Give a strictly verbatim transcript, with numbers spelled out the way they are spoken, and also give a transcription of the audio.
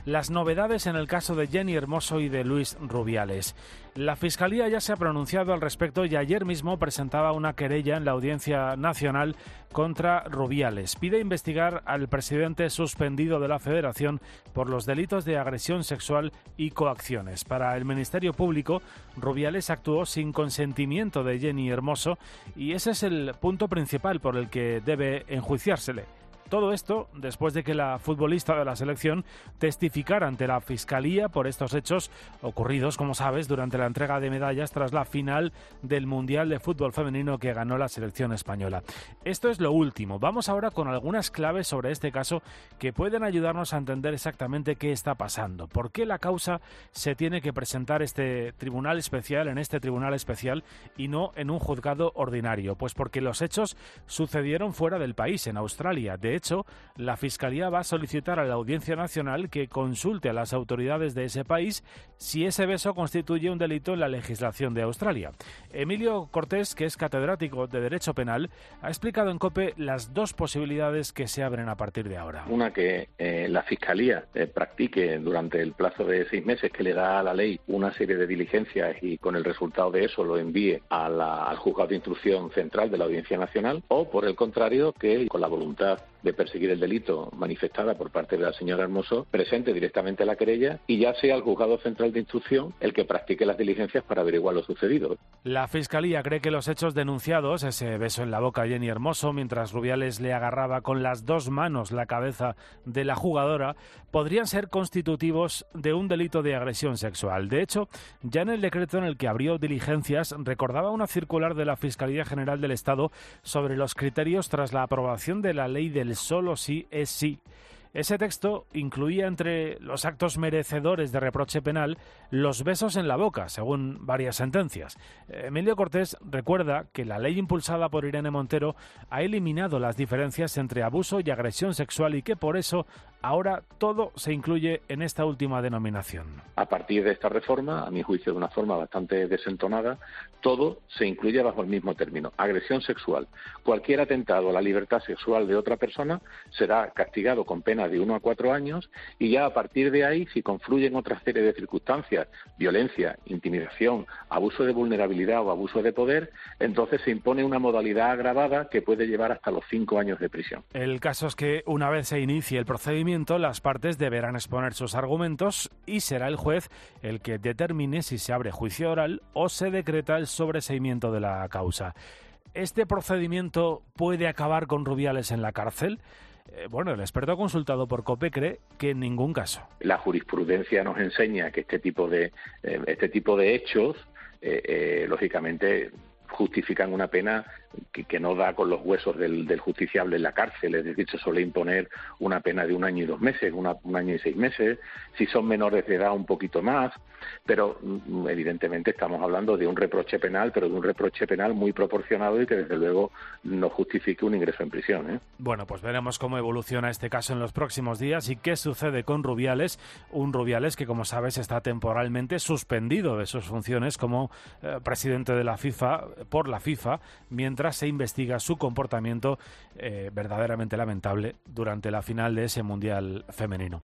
las novedades en el caso de Jenni Hermoso y de Luis Rubiales. La Fiscalía ya se ha pronunciado al respecto y ayer mismo presentaba una querella en la Audiencia Nacional contra Rubiales. Pide investigar al presidente suspendido de la Federación por los delitos de agresión sexual y coacciones. Para el Ministerio Público, Rubiales actuó sin consentimiento de Jenni Hermoso y ese es el punto principal por el que debe enjuiciársele. Todo esto después de que la futbolista de la selección testificara ante la Fiscalía por estos hechos ocurridos, como sabes, durante la entrega de medallas tras la final del Mundial de Fútbol Femenino que ganó la selección española. Esto es lo último. Vamos ahora con algunas claves sobre este caso que pueden ayudarnos a entender exactamente qué está pasando. ¿Por qué la causa se tiene que presentar este tribunal especial, en este tribunal especial y no en un juzgado ordinario? Pues porque los hechos sucedieron fuera del país, en Australia. De De hecho, la Fiscalía va a solicitar a la Audiencia Nacional que consulte a las autoridades de ese país si ese beso constituye un delito en la legislación de Australia. Emilio Cortés, que es catedrático de Derecho Penal, ha explicado en COPE las dos posibilidades que se abren a partir de ahora. Una, que eh, la Fiscalía eh, practique durante el plazo de seis meses que le da a la ley una serie de diligencias y con el resultado de eso lo envíe a la, al Juzgado de Instrucción Central de la Audiencia Nacional, o por el contrario, que con la voluntad de perseguir el delito manifestada por parte de la señora Hermoso, presente directamente la querella y ya sea el Juzgado Central de Instrucción el que practique las diligencias para averiguar lo sucedido. La Fiscalía cree que los hechos denunciados, ese beso en la boca a Jenni Hermoso mientras Rubiales le agarraba con las dos manos la cabeza de la jugadora, podrían ser constitutivos de un delito de agresión sexual. De hecho, ya en el decreto en el que abrió diligencias recordaba una circular de la Fiscalía General del Estado sobre los criterios tras la aprobación de la ley del solo sí es sí. Ese texto incluía entre los actos merecedores de reproche penal los besos en la boca, según varias sentencias. Emilio Cortés recuerda que la ley impulsada por Irene Montero ha eliminado las diferencias entre abuso y agresión sexual y que por eso ahora todo se incluye en esta última denominación. A partir de esta reforma, a mi juicio de una forma bastante desentonada, todo se incluye bajo el mismo término, agresión sexual. Cualquier atentado a la libertad sexual de otra persona será castigado con pena de uno a cuatro años y ya a partir de ahí, si confluyen otra serie de circunstancias, violencia, intimidación, abuso de vulnerabilidad o abuso de poder, entonces se impone una modalidad agravada que puede llevar hasta los cinco años de prisión. El caso es que una vez se inicie el procedimiento, las partes deberán exponer sus argumentos y será el juez el que determine si se abre juicio oral o se decreta el sobreseimiento de la causa. ¿Este procedimiento puede acabar con Rubiales en la cárcel? Eh, bueno, el experto consultado por COPE cree que en ningún caso. La jurisprudencia nos enseña que este tipo de, eh, este tipo de hechos, eh, eh, lógicamente, justifican una pena que, que no da con los huesos del, del justiciable en la cárcel, es decir, se suele imponer una pena de un año y dos meses, una, un año y seis meses, si son menores de edad un poquito más, pero evidentemente estamos hablando de un reproche penal, pero de un reproche penal muy proporcionado y que desde luego no justifique un ingreso en prisión, ¿eh? Bueno, pues veremos cómo evoluciona este caso en los próximos días y qué sucede con Rubiales, un Rubiales que, como sabes, está temporalmente suspendido de sus funciones como eh, presidente de la FIFA por la FIFA, mientras se investiga su comportamiento eh, verdaderamente lamentable durante la final de ese Mundial femenino.